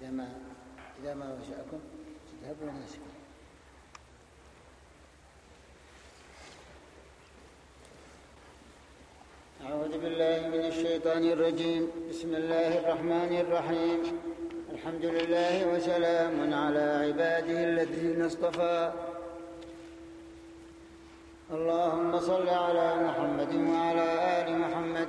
إذا ما وشأكم تذهبوا ناسكم. أعوذ بالله من الشيطان الرجيم. بسم الله الرحمن الرحيم. الحمد لله وسلام على عباده الذين اصطفى. اللهم صل على محمد وعلى آل محمد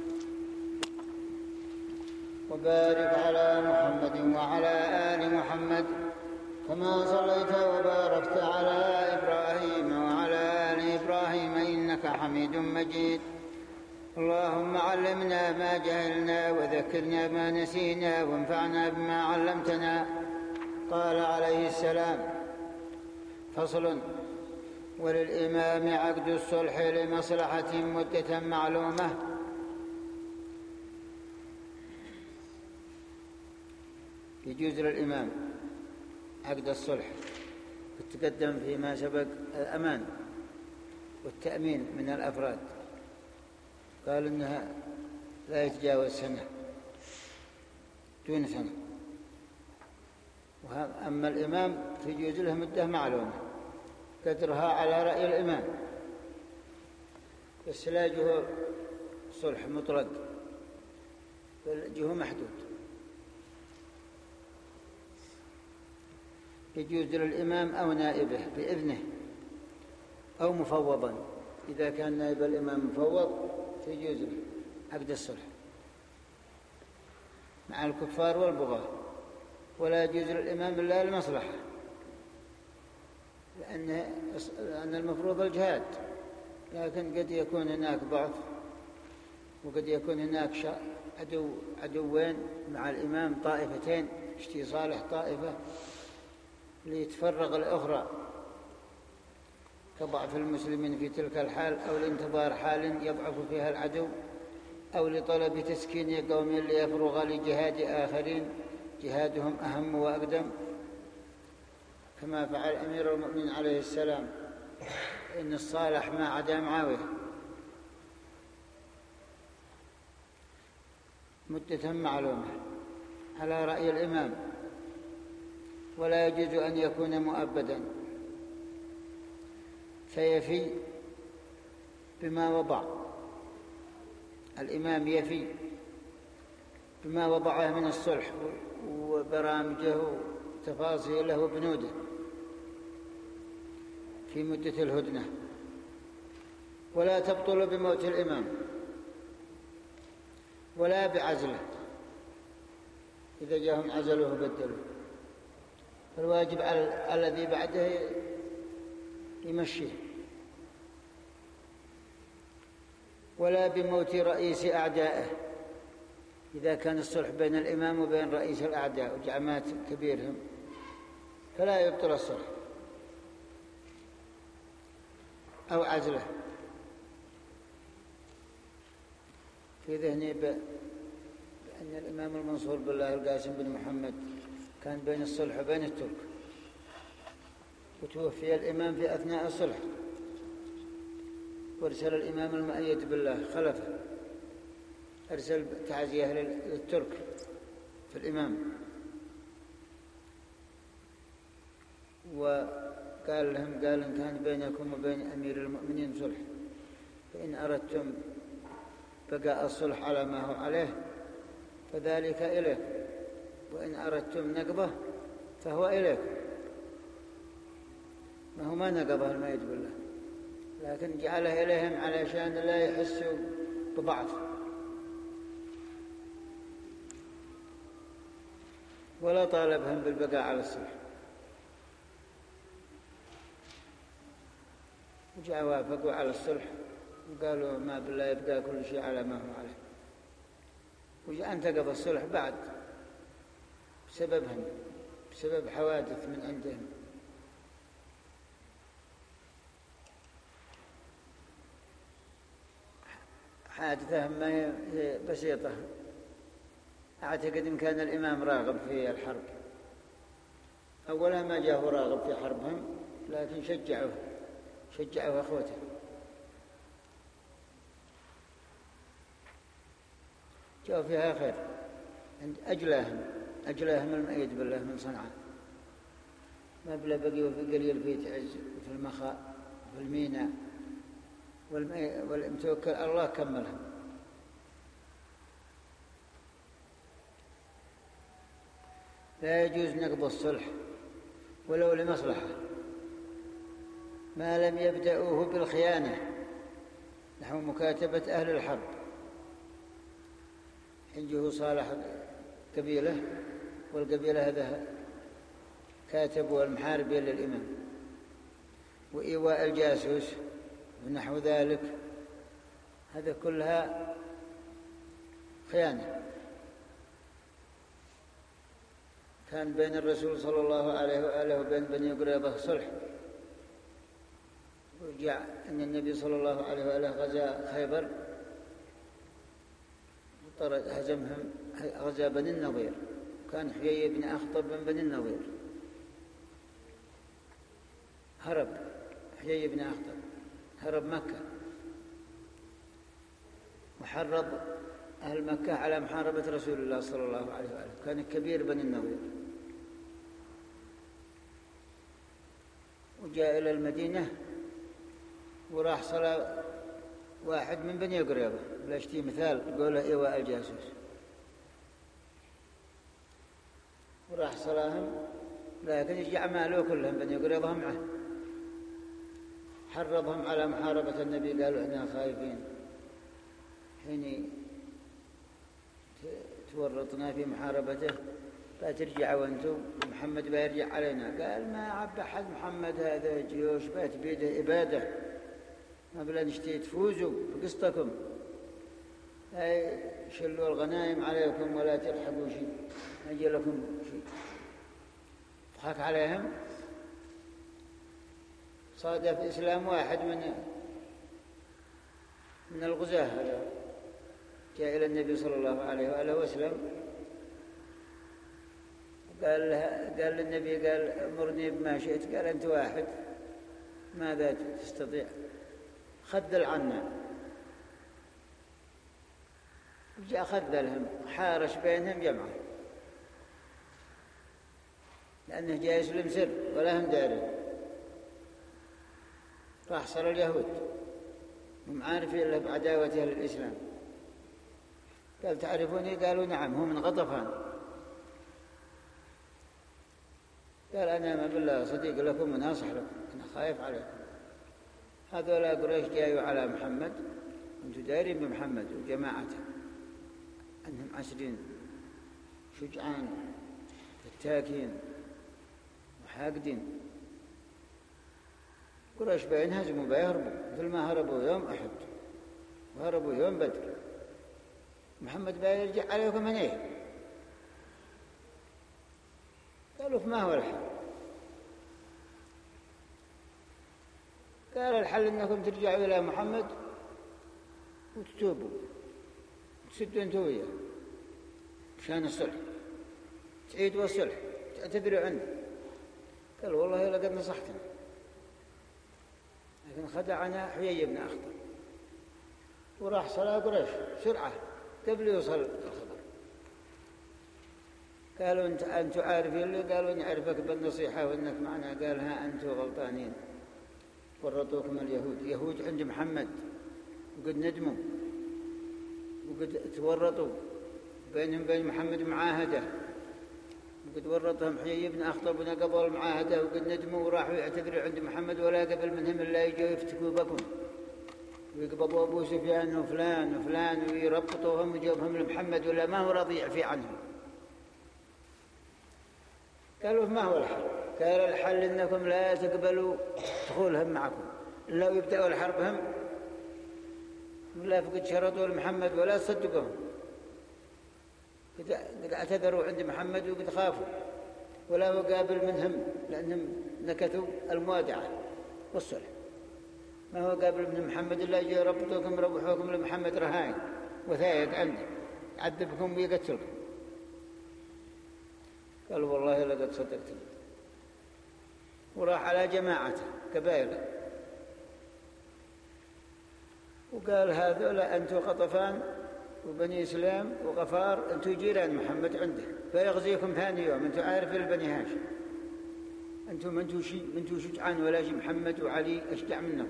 وبارك على محمد وعلى آل محمد كما صليت وباركت على إبراهيم وعلى آل إبراهيم إنك حميد مجيد. اللهم علمنا ما جهلنا وذكرنا ما نسينا وانفعنا بما علمتنا. قال عليه السلام: فصل: وللإمام عقد الصلح لمصلحة مدة معلومة. يجوز للإمام عقد الصلح، وتقدم فيما سبق الأمان والتأمين من الأفراد، قال إنها لا يتجاوز سنة، دون سنة. أما الإمام تجوز له مدة معلومة قدرها على رأي الإمام، بس لا جه صلح مطلق، بل جه محدود. يجوز للإمام أو نائبه بإذنه أو مفوضا. إذا كان نائب الإمام مفوض يجوز له عقد الصلح مع الكفار والبغاة، ولا يجوز للإمام إلا المصلحة، لأن المفروض الجهاد، لكن قد يكون هناك ضعف، وقد يكون هناك عدوين مع الإمام، طائفتين اشتي صالح طائفة ليتفرغ الأخرى، كضعف المسلمين في تلك الحال، أو لانتظار حال يضعف فيها العدو، أو لطلب تسكين قوم ليفرغ لجهاد آخرين جهادهم أهم وأقدم، كما فعل أمير المؤمنين عليه السلام إن الصالح ما عدا معاوية. مدة معلومة على رأي الإمام، ولا يجوز أن يكون مؤبدا، فيفي بما وضع الإمام، يفي بما وضعه من الصلح وبرامجه وتفاصيله وبنوده في مدة الهدنة، ولا تبطل بموت الإمام ولا بعزله، إذا جاءهم عزلوه بدلوه، فالواجب على الذي بعده يمشيه. ولا بموت رئيس أعدائه، إذا كان الصلح بين الإمام وبين رئيس الأعداء وجماعات كبيرهم فلا يبطل الصلح، أو عزله. في ذهني بأن الإمام المنصور بالله القاسم بن محمد كان بين الصلح وبين الترك، وتوفي الإمام في أثناء الصلح، وارسل الإمام المؤيد بالله خلفه، أرسل تعزية للترك في الإمام، وقال لهم، قال إن كان بينكم وبين أمير المؤمنين صلح فإن أردتم بقاء الصلح على ما هو عليه فذلك إليكم، وإن أردتم نقضه فهو إليكم. ما هو ما نقضه المؤيد بالله، لكن جعله إليهم علشان لا يحسوا بضعف، ولا طالبهم بالبقاء على الصلح، وجاء وافقوا على الصلح وقالوا ما بالله يبقى كل شيء على ما هو عليه، وجاء انتقض الصلح بعد بسببهم، بسبب حوادث من عندهم. حادثة ما هي بسيطة، أعتقد إن كان الإمام راغب في الحرب، أولا ما جاءه راغب في حربهم، لكن شجعوه أخوته، جاءوا فيها خير عند أجلاهم. أجلاهم المؤيد بالله من صنعاء، ما بلا بقي وفي قليل في تعز وفي المخاء وفي الميناء والمتوكل الله كملهم. لا يجوز نقض الصلح ولو لمصلحة ما لم يبدأوه بالخيانة، نحو مكاتبة أهل الحرب، حين صالح قبيلة والقبيلة هذا كاتبوا المحاربين للإمام، وإيواء الجاسوس ونحو ذلك، هذا كلها خيانة. كان بين الرسول صلى الله عليه وآله وبين بني قريظة صلح، ورجع أن النبي صلى الله عليه وآله غزا خيبر هزمهم، غزا بني النضير، كان حيي بن أخطب من بني النضير، هرب حيي بن أخطب، هرب مكة وحرض أهل مكة على محاربة رسول الله صلى الله عليه وآله، كان كبير بني النضير، وجاء إلى المدينة وراح صلى واحد من بني قريظة، لاشتي مثال قوله إيواء الجاسوس، وراح صلاهم، لكن يجي أعماله كلهم بني قريظة معه، حرضهم على محاربة النبي، قالوا إحنا خايفين حين تورطنا في محاربته لا ترجعوا أنتم ومحمد بيرجع علينا. قال ما عب أحد محمد هذا جيوش بات بيده إبادة، ما بلا نشتي تفوزوا بقسطكم، لا يشلوا الغنائم عليكم ولا تلحقوا شيء، ما يجي لكم شيء. ضحك عليهم. صادف إسلام واحد من الغزاة جاء إلى النبي صلى الله عليه وآله وسلم، قال للنبي قال أمرني بما شئت، قال أنت واحد ماذا تستطيع؟ خذل عنا، وجاء خذلهم، حارش بينهم جمعه، لأنه جاي يسلم سر ولا هم دارين. راح صار اليهود هم عارفين له بعداوته للإسلام، قال تعرفوني؟ قالوا نعم، هو من غطفان. قال أنا ما بالله صديق لكم وناصح لكم، أنا خايف عليكم. هذولا قريش جايوا على محمد، أنتم دايرين بمحمد وجماعته أنهم عسرين شجعان فتاكين وحاقدين. قريش بينهزموا بيهربوا مثل ما هربوا يوم أحد وهربوا يوم بدر. محمد بيرجع عليكم من إيه؟ قالوا فما هو الحل؟ قال الحل أنكم ترجعوا إلى محمد وتتوبوا تسدوا أنتوا وياه مشان الصلح، تعيدوا الصلح، تعتذروا عنه. قال والله لقد نصحتنا، لكن خدعنا حيي بن أخطب. وراح صلاة قريش سرعة قبل يوصل الخبر. قالوا أنتوا عارفين اللي؟ قالوا نعرفك بالنصيحة وإنك معنا. قال ها أنتوا غلطانين، ورطوكم اليهود، يهود عند محمد وقد ندموا وقد تورطوا، بينهم بين محمد معاهدة، وقد ورطهم حيي بن أخطب ونقضوا المعاهدة وقد ندموا وراحوا يعتذروا عند محمد، ولا قبل منهم إلا يجوا يفتكوا بكم ويقبضوا أبو سفيان وفلان وفلان ويربطوهم ويجوبهم لمحمد، ولا ما هو راضي يعفي عنهم. قالوا ما هو الحل؟ قال الحل إنكم لا تقبلوا دخولهم معكم إلا يبدأوا الحرب هم، ولا فقد شرطوا لمحمد ولا تصدقهم، قد اعتذروا عند محمد وقد خافوا، ولا هو قابل منهم لأنهم نكثوا الموادعة والصلح. ما هو قابل من محمد إلا يجي يربطوكم ربحوكم لمحمد رهائن وثائق عنده يعذبكم ويقتلكم. قالوا والله لقد صدقتم. وراح على جماعته قبائله وقال هذولا أنتم غطفان وبني سلام وغفار أنتم جيران محمد عنده، فيغزيكم ثاني يوم. أنتم عارفين البني هاشم، أنتم شجعان ولا شي، محمد وعلي أشجع منهم.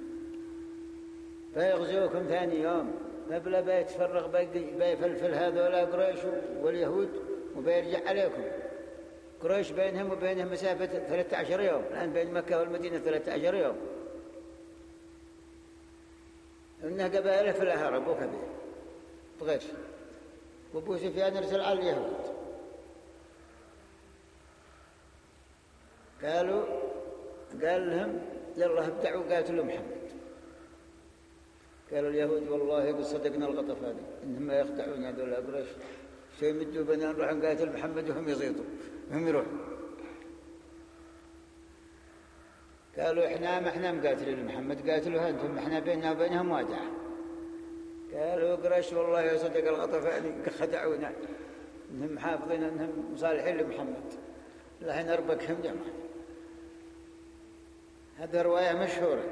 فيغزوكم ثاني يوم، فبلا بيتفرغ بيفلفل هذولا قريش واليهود وبيرجع عليكم. قريش بينهم وبينهم مسافة 13 يوم، الآن بين مكة والمدينة 13 يوم. إنها قبائل في الهرب وكبير بغيش. وابو سفيان ارسل على اليهود، قال لهم يلا ابدعوا قاتلوا محمد. قالوا اليهود والله قد صدقنا الغطفاني انهم ما يخدعون هذول قريش، سيمدوا بنا نروح نقاتل محمد وهم يزيدوا وهم يروحوا. قالوا احنا ما احنا مقاتلين محمد، قاتلوا انتم، احنا بيننا وبينهم وادعه. قالوا قريش والله صدق الغطفاني خدعونا انهم حافظين انهم مصالحين لمحمد، الله نربكهم جمعا. هذه رواية مشهورة،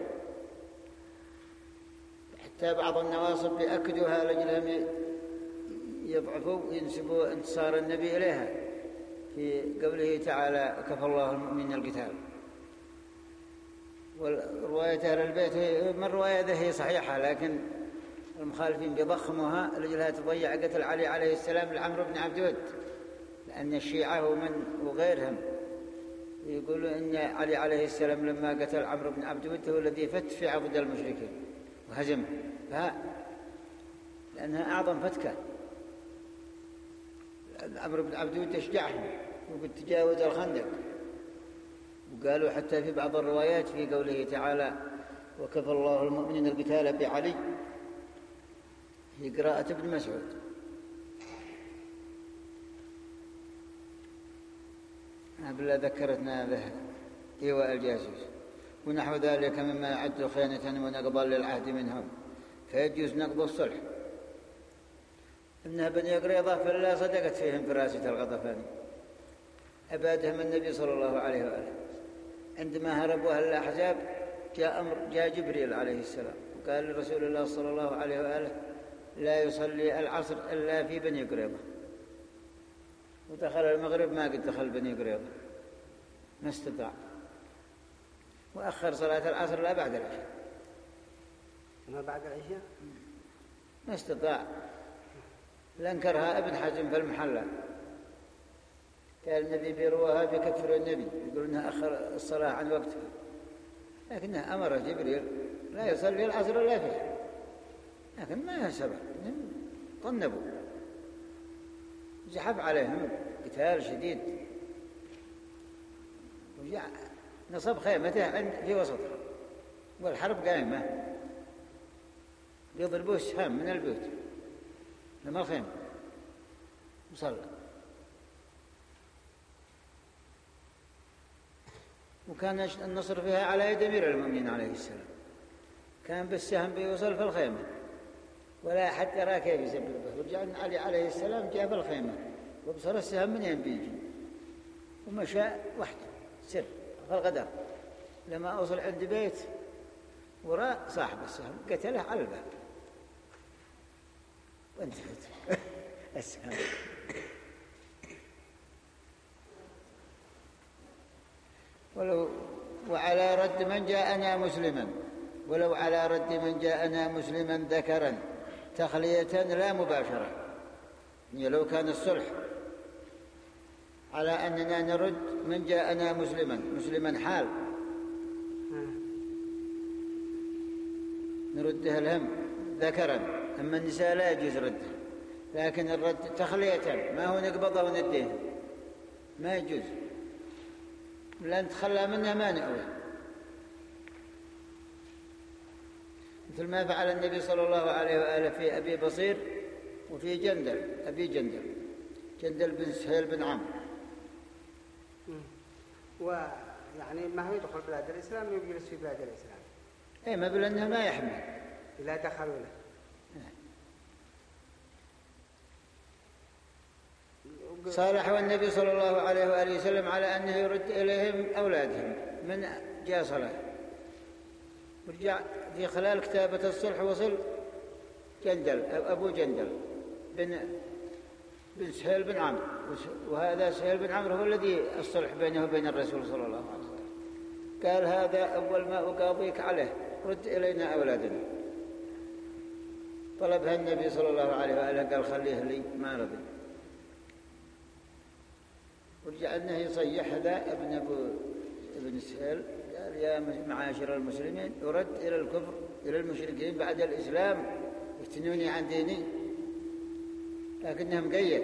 حتى بعض النواصب يأكدوها لأجلهم يضعفوا وينسبوا انتصار النبي إليها في قوله تعالى كفى الله المؤمنين القتال. والرواية أهل البيت من رواية هي صحيحة، لكن المخالفين بيضخموها لأجلها تضيع قتل علي عليه السلام لعمرو بن عبد ود، لأن الشيعة وغيرهم يقولوا إن علي عليه السلام لما قتل عمرو بن عبد ود هو الذي فت في عضد المشركين وهزمهم، لأنها أعظم فتكة. عمرو بن عبد ود أشجعهم وقد تجاوز الخندق. وقالوا حتى في بعض الروايات في قوله تعالى وكفى الله المؤمنين القتال بعلي في قراءة ابن مسعود. بالله ذكرتنا به إيواء الجاسوس ونحو ذلك مما يعد خيانة ونقضا للعهد منهم، فيجوز نقض الصلح. إنها بني قريظة فلا صدقت فيهم فراسة الغطفاني، أبادهم النبي صلى الله عليه وآله. عندما هربوا الأحزاب جاء جبريل عليه السلام وقال لرسول الله صلى الله عليه وآله لا يصلي العصر إلا في بني قريظة. ودخل المغرب ما قد دخل بني قريظة، ما استطاع، وأخر صلاة العصر لا بعد العشاء. ما بعد العشاء ما استطاع، لانكرها ابن حزم في المحلة. قال النبي بيروها بكفر النبي، يقول انها أخر الصلاة عن وقتها، لكنها أمر جبريل لا يصلي العصر إلا فيه، لكن ما سبب طنبوا، زحف عليهم قتال شديد، نصب خيمته في وسطها والحرب قائمة، يضربوه السهام من البيوت لما الخيمة مصلى. وكان النصر فيها على يد أمير المؤمنين عليه السلام، كان بالسهم بيوصل في الخيمة ولا أحد يرى كيف يسببه. ورجع علي عليه السلام جاب الخيمة وبصر السهم منين بيجي، ومشى وحده سر في الغدر. لما أوصل عند بيت وراء صاحب السهم قتله على الباب وانتهت السهم. وعلى رد من جاءنا مسلما، ولو على رد من جاءنا مسلما ذكرا تخلية لا مباشرة، يعني لو كان الصلح على أننا نرد من جاءنا مسلما حال نرده الهم ذكرا، أما النساء لا يجوز رده، لكن الرد تخلية ما هو نقبضه ونديه ما يجوز، لا نتخلى منها ما نأوي، مثل ما فعل النبي صلى الله عليه وآله في أبي بصير وفي جندل بن سهيل بن عمرو. ويعني ما هو يدخل بلاد الإسلام ويجلس في بلاد الإسلام، أي ما بلنها ما يحمل إذا دخلوا له. صالحوا النبي صلى الله عليه وآله وسلم على أنه يرد إليهم أولادهم من جاء صلاة، ورجع في خلال كتابة الصلح وصل جندل أبو جندل بن سهيل بن عمرو، وهذا سهيل بن عمرو هو الذي الصلح بينه وبين الرسول صلى الله عليه وسلم. قال هذا أول ما أقاضيك عليه، رد إلينا أولادنا. طلبها النبي صلى الله عليه وآله، قال خليه لي، ما رضي. ورجع أنه يصيح هذا ابن سهيل، قال يا معاشر المسلمين يرد إلى الكفر إلى المشركين بعد الإسلام، يفتنوني عن ديني، لكنه مقيد.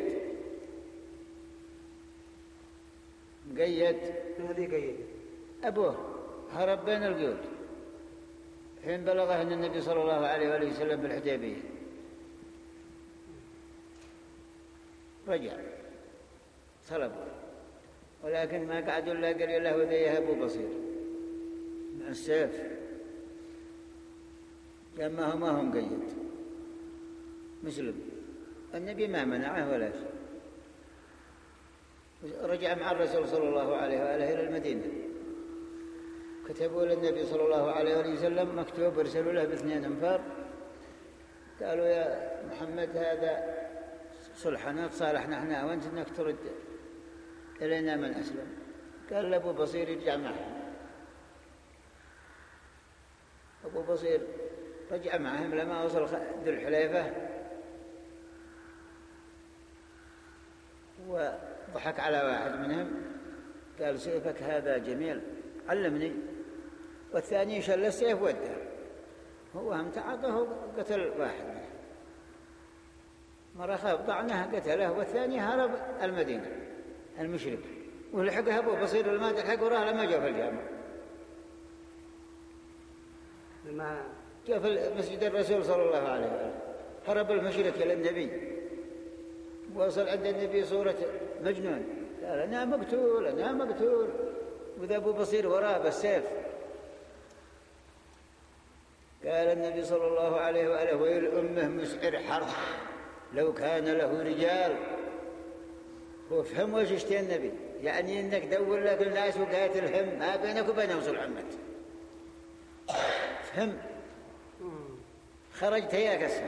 من هذه قيد؟ أبوه هرب بين القيود حين بلغه أن النبي صلى الله عليه وآله وسلم بالحديبية، رجع طلبه، ولكن ما قعدوا إلا قال له ذي أبو بصير مع السيف، لما ما هم قيد مسلم. النبي ما منعه ولا شيء. رجع مع الرسول صلى الله عليه وآله إلى المدينة، كتبوا للنبي صلى الله عليه وسلم مكتوب، ارسلوا له ب2 أنفار، قالوا يا محمد هذا صلحنا، تصالحنا احنا وانت انك ترد الينا من اسلم. قال لابو بصير يرجع معهم. ابو بصير رجع معهم، لما وصل ذو الحليفة وضحك على واحد منهم، قال سيفك هذا جميل علمني، والثاني شل السيف وده، هو هم تعاطه قتل واحد منهم، مرة خاف ضعنه قتله، والثاني هرب المدينة المشرك، ولحقه أبو بصير الماد الحق وراه لما جاء في الجامع، لما جاء في مسجد الرسول صلى الله عليه وسلم، هرب المشرك إلى النبي، وصل عند النبي صورة مجنون، قال أنا مقتول أنا مقتول، وذا أبو بصير وراه بالسيف. قال النبي صلى الله عليه وآله ويل أمه مسعر حرب لو كان له رجال. وفهم وش يشتهي النبي، يعني إنك دور لك الناس وقاتلهم، ما بينك وبينهم صلح عمت. فهم، خرجت هياك اسمع،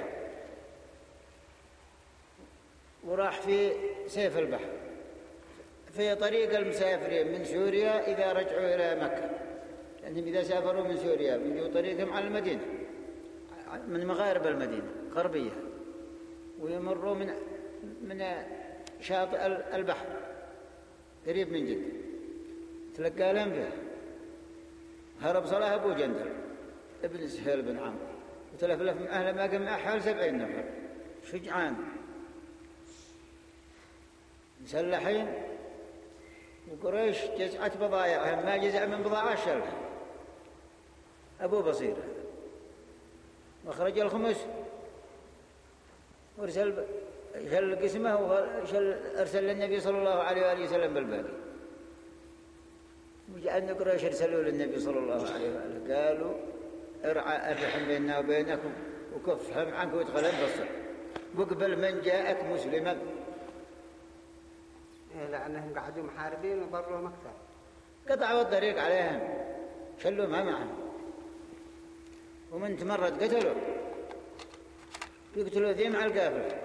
وراح في سيف البحر في طريق المسافرين من سوريا إذا رجعوا إلى مكة، لأنهم إذا سافروا من سوريا بيجوا طريقهم على المدينة من مغارب المدينة غربية، ويمروا من شاطئ البحر قريب من جدة، تلقى لهم به. هرب صلاح أبو جندل ابن سهيل بن عمرو، وتلفلف من أهل ما قم أحوال 70 نفر شجعان مسلحين، وقريش جزعت بضائعهم، ما جزع من بضاعة شلها أبو بصير، واخرج الخمس وارسل قسمه، وارسل للنبي صلى الله عليه وآله وسلم بالباقي. وجعلنا قريش ارسلوا للنبي صلى الله عليه وآله، قالوا ارعى الرحم بيننا وبينكم وكفهم عنك وادخلهم بالصلح، واقبل من جاءك مسلما. لأنهم قعدوا محاربين وضرهم أكثر، قطعوا الطريق عليهم، شلوا ما معهم، ومن تمرد قتلوا، يقتلوا ذي مع القافل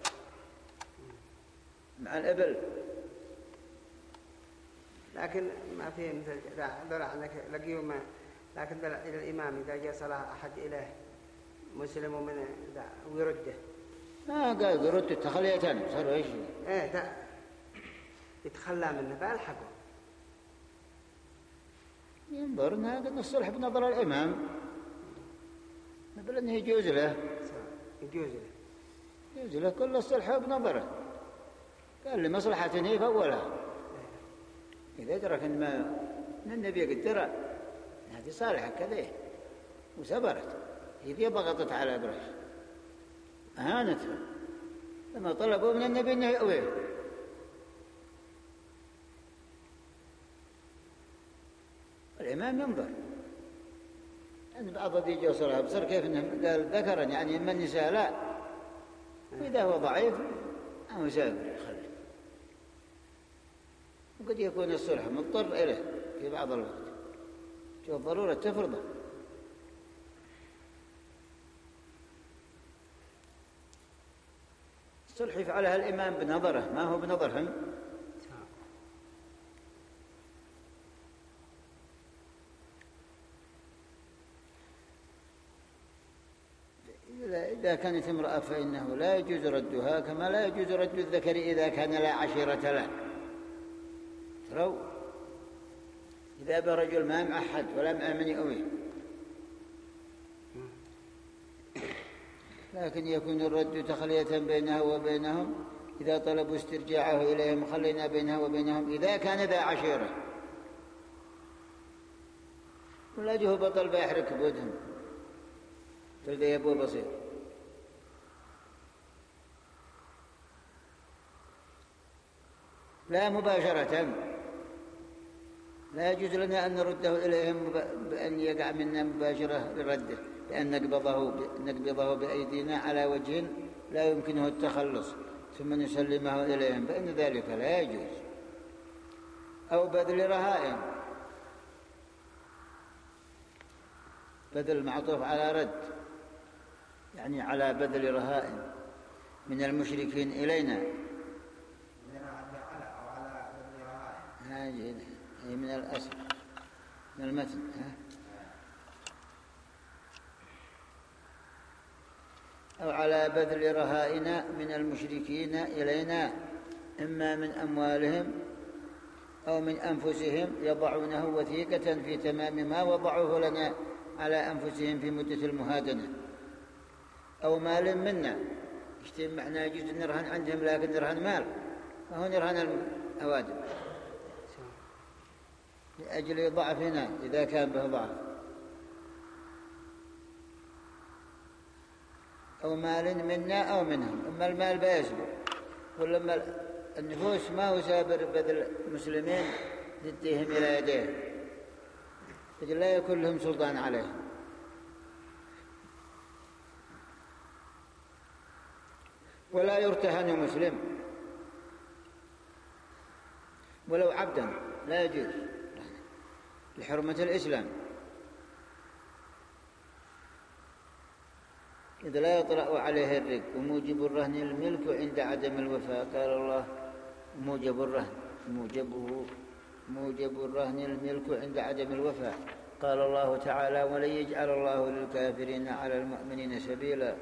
مع الإبل. لكن ما في مثل دلع أنك لقيوا ما، لكن دلع إلى الإمام إذا جاء صلاة أحد إليه مسلم ومن ويرده، قال يرد التخلية صاروا إيش؟ ده يتخلى منه فألحقه. ينظر أن الصلح بنظر الإمام، نقول أنه يجوز له كل الصلح بنظره، قال لمصلحة هي فأولها، إذا أدرك أن النبي قد درى هذه صالحة كذا وسبرت، هي ضغطت على قريش أهانتها لما طلبوا من النبي أنه يأويه. الإمام ينظر أن بعض ذي جوصلها بصر كيف إنه قال ذكرا، يعني من النساء لا، وإذا هو ضعيف أو سافر يخلي، وقد يكون الصلح مضطر إليه في بعض الوقت، شوف ضرورة تفرضه. صلح يفعلها الإمام بنظره، ما هو بنظرهم. إذا كانت امرأة فإنه لا يجوز ردها، كما لا يجوز رد الذكر إذا كان لا عشيرة له. تروا إذا برجل ما مع أحد ولا مع من يؤويه، لكن يكون الرد تخلية بينها وبينهم. إذا طلبوا استرجاعه إليهم خلينا بينها وبينهم إذا كان ذا عشيرة، ولا جه بطل بيحرك بودهم تلقى أبو بصير. لا مباشرة، لا يجوز لنا أن نرده إليهم بأن يقع منا مباشرة لرده، بأن نقبضه بأيدينا على وجه لا يمكنه التخلص ثم نسلمه إليهم، فإن ذلك لا يجوز. أو بذل رهائن، بذل معطوف على رد، يعني على بذل رهائن من المشركين إلينا. هذه من الأصل من المتن. أو على بذل رهائن من المشركين إلينا، إما من أموالهم أو من أنفسهم، يضعونه وثيقة في تمام ما وضعوه لنا على أنفسهم في مدة المهادنة. أو مال منا، اجتمعنا يجوز نرهن عندهم لكن نرهن مال، وهو نرهن الأوادم لأجل ضعفنا إذا كان به ضعف. أو مال منا أو منهم، أما المال بيسبق، ولما النفوس ما هو سابر بذل المسلمين نديهم إلى يديه، لكن لا يكون لهم سلطان عليهم. ولا يرتهن مسلم ولو عبدا، لا يجوز لحرمة الإسلام، إذا لا يطرأ عليه الرق. وموجب الرهن الملك عند عدم الوفاء، قال الله موجب الرهن الملك عند عدم الوفاء، قال الله تعالى ولن يجعل الله للكافرين على المؤمنين سبيلا.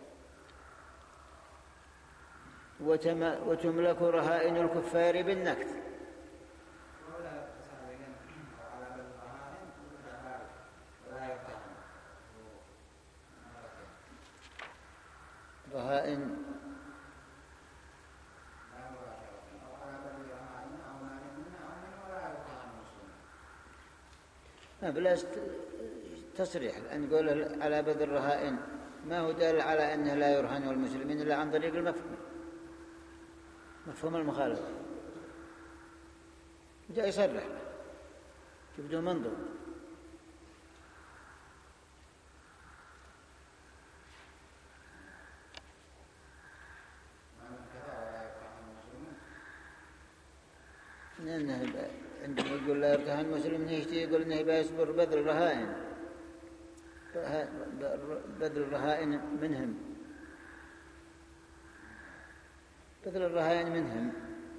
وتملك رهائن الكفار بالنكث. رهائن بلا تصريح، أن نقول على بذل الرهائن ما هو دال على أنه لا يرهن المسلمين إلا عن طريق المفهوم، مفهوم المخالفة. جاء يصرح يبدو منظر. لأنه عندما يقول لا يرتهن المسلم يقول إنه يصبر بذل الرهائن، بذل الرهائن منهم، بذل الرهائن منهم.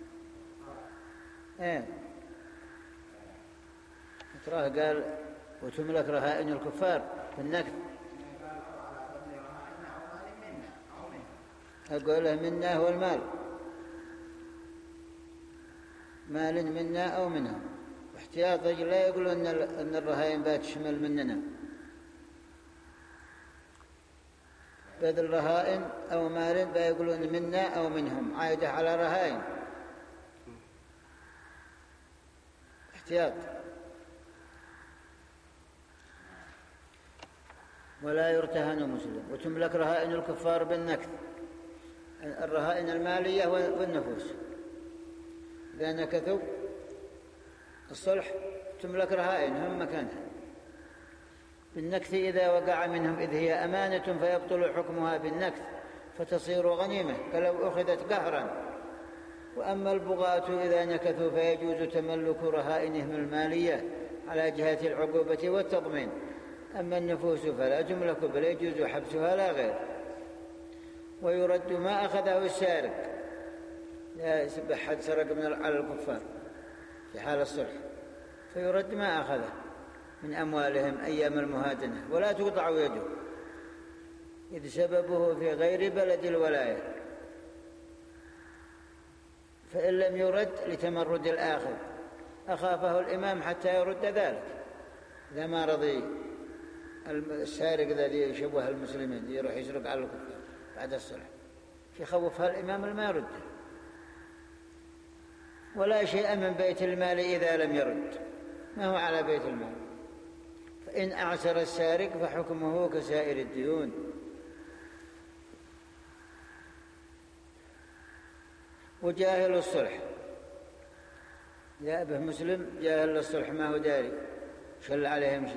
تراه قال وتملك رهائن الكفار بالنكث، أقوله منا هو المال، مال منا أو منهم، واحتياط لا يقول أن الرهائن بتشمل مننا. بذل رهائن أو مال بيقولون منا أو منهم، عائدة على رهائن، احتياط. ولا يرتهن مسلم. وتملك رهائن الكفار بالنكث، الرهائن المالية والنفوس، إذا نكثوا الصلح تملك رهائن هم مكانها بالنكث إذا وقع منهم، إذ هي أمانة فيبطل حكمها بالنكث فتصير غنيمة كلو أخذت قهرا. وأما البغاة إذا نكثوا فيجوز تملك رهائنهم المالية على جهة العقوبة والتضمين. أما النفوس فلا تملك بل يجوز حبسها لا غير. ويرد ما أخذه السارق. لا أحد سرق على الكفار في حال الصلح، فيرد ما أخذه من أموالهم أيام المهادنة، ولا تقطع يده إذ سببه في غير بلد الولاية، فإن لم يرد لتمرد الآخذ أخافه الإمام حتى يرد ذلك. إذا ما رضي السارق الذي يشبه المسلمين يروح يسرق على الكفار بعد الصلح، يخوفها الإمام ما يرد. ولا شيء من بيت المال إذا لم يرد، ما هو على بيت المال. فإن أعسر السارق فحكمه كسائر الديون. وجاهل الصلح، جاء به مسلم جاهل الصلح ما هو داري شل عليه يمشي،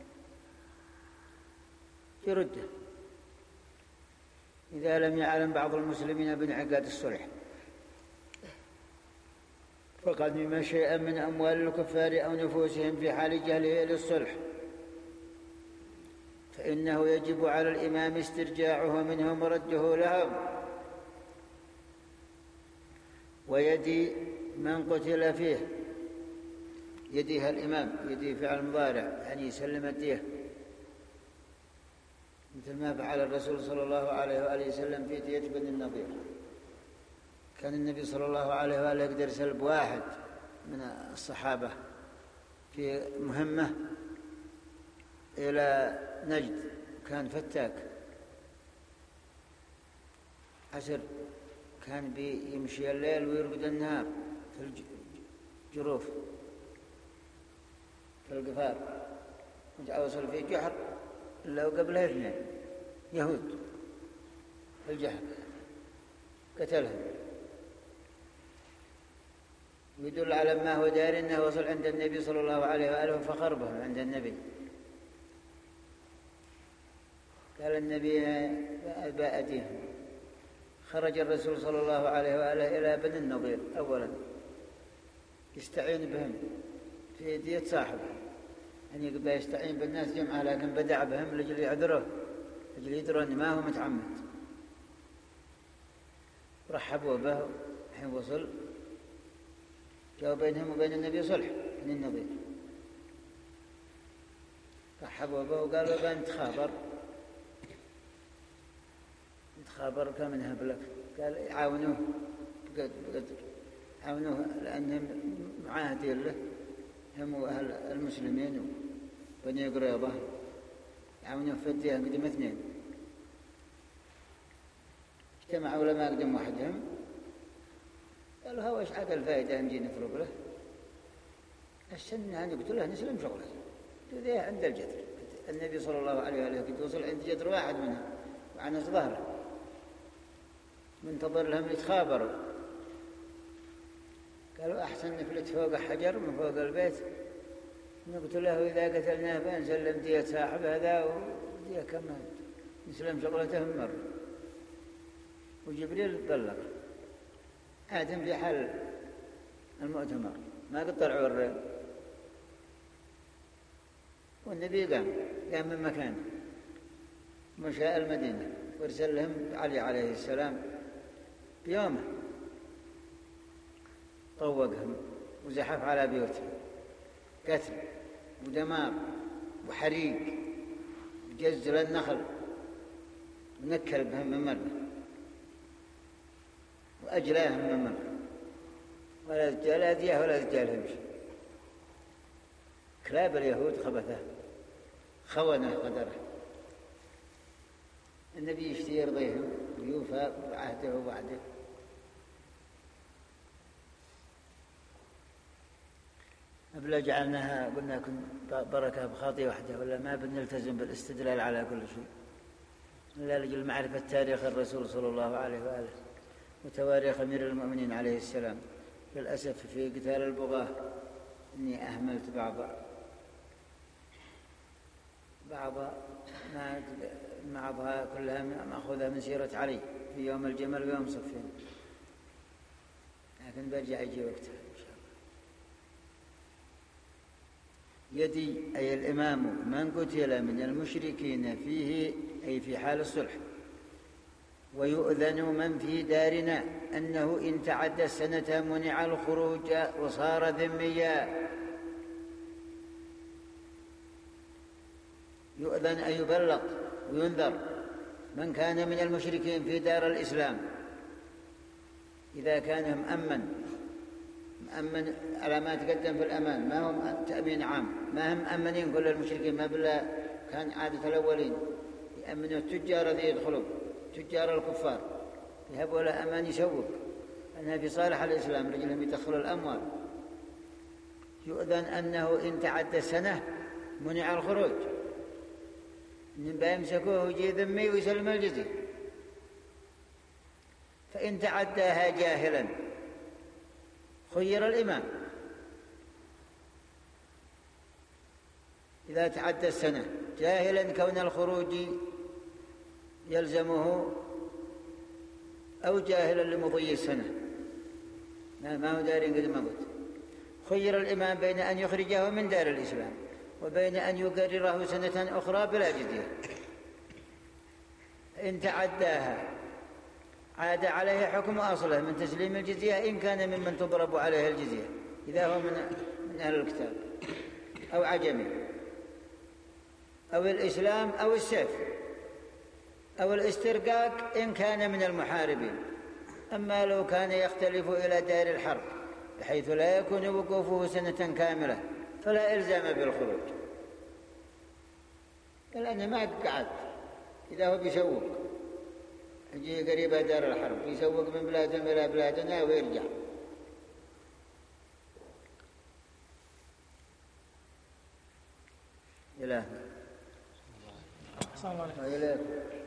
يرده إذا لم يعلم بعض المسلمين بانعقاد الصلح، فقد مما شيئا من أموال الكفار أو نفوسهم في حال جهله للصلح، فإنه يجب على الإمام استرجاعه منهم ورده لهم. ويدي من قتل فيه، يديها الإمام، يدي فعل مضارع يعني يسلم الديه، مثل ما فعل الرسول صلى الله عليه وآله وسلم في دية بني النضير. كان النبي صلى الله عليه وآله يقدر يسلب واحد من الصحابة في مهمة إلى نجد، كان فتاك عسر، كان بيمشي الليل ويرقد النهار في الجروف في القفار، وصل في جحر إلا وقبله 2 يهود في الجحر قتلهم. ويدل على ما هو دار أنه وصل عند النبي صلى الله عليه وآله فخر بهم عند النبي. قال النبي بأديهم. خرج الرسول صلى الله عليه وآله إلى بني النضير أولا يستعين بهم في دية صاحبه، يعني يبقى يستعين بالناس جمعة، لكن بدع بهم لجل يعذره، لجل يدروا أن ما هو متعمد. رحبوا به حين وصل، جاء بينهم وبين النبي صلح من النضير، رحبوا به وقالوا بنتخابر كم نهب لك. قال عاونوه بقدر، عاونوه لأنهم معاهدين له، هم وأهل المسلمين وبني قريظة، عاونوه في الدية قدم 2. اجتمعوا لما قدم واحدهم، قالوا هو إيش عقل فائدة نجي نفرق له، السنة أن يقتله نسلم شغله. ذي عند الجدر، النبي صلى الله عليه وآله قد وصل عند جدر واحد منهم وعنس ظهره منتظر لهم يتخابروا. قالوا أحسن نفلت فوق حجر من فوق البيت نقتله، إذا قتلناه فنسلم دية صاحب هذا ودية كمان نسلم شغلته مرة. وجبريل بلغ آدم في حال المؤتمر ما قد طلعوا الرئيل، والنبي قام من مكانه مشاء المدينة وارسل لهم علي عليه السلام بيومه، طوقهم وزحف على بيوتهم، قتل ودمار وحريق وجزل النخل ونكل بهم من مرة وأجلاهم من مرة، ولا رجال أديه ولا رجال همش. كلاب اليهود خبثه خونه قدره. النبي يشتي يرضيهم ويوفى بعهده ووعده. أبلا جعلناها قلنا كن بركة بخاطئة واحدة، ولا ما بنلتزم بالاستدلال على كل شيء إلا لجل معرفة تاريخ الرسول صلى الله عليه وآله وتواريخ أمير المؤمنين عليه السلام. للأسف في قتال البغاة إني أهملت بعضها كلها مأخوذة من سيرة علي في يوم الجمل ويوم صفين، لكن برجع يجي وقتها إن شاء الله. يدي أي الإمام من قتل من المشركين فيه أي في حال الصلح ويؤذن من في دارنا أنه إن تعدى السنة منع الخروج وصار ذميا. يؤذن أن يبلغ وينذر من كان من المشركين في دار الإسلام إذا كان مأمن على ما تقدم في الأمان، ما هم تأمين عام، ما هم مأمنين كل المشركين، ما بلا كان عادة الأولين يأمنوا التجار الذي يدخلوا تجار الكفار يهبوا له أمان يسوق أنها في صالح الإسلام رجلهم يدخلوا الأموال. يؤذن أنه إن تعدى السنة منع الخروج، من بيمسكوه ويجي ذمي ويسلم الجزية. فإن تعداها جاهلا خير الإمام، إذا تعدى السنة جاهلا كون الخروج يلزمه أو جاهلا لمضي السنة ما هو دارين قد ما قلت، خير الإمام بين أن يخرجه من دار الإسلام وبين أن يقرره سنة أخرى بلا جزية. إن تعداها عاد عليه حكم أصله من تسليم الجزية إن كان ممن تضرب عليه الجزية، إذا هو من أهل الكتاب أو عجمي أو الإسلام أو السيف أو الاسترقاق إن كان من المحاربين. أما لو كان يختلف إلى دار الحرب بحيث لا يكون وقوفه سنة كاملة فلا إلزام بالخروج، لأنه ما قعد. إذا هو بيسوق يجي قريبة دار الحرب يسوق من بلادهم إلى بلادنا ويرجع. إلهنا. السلام عليكم.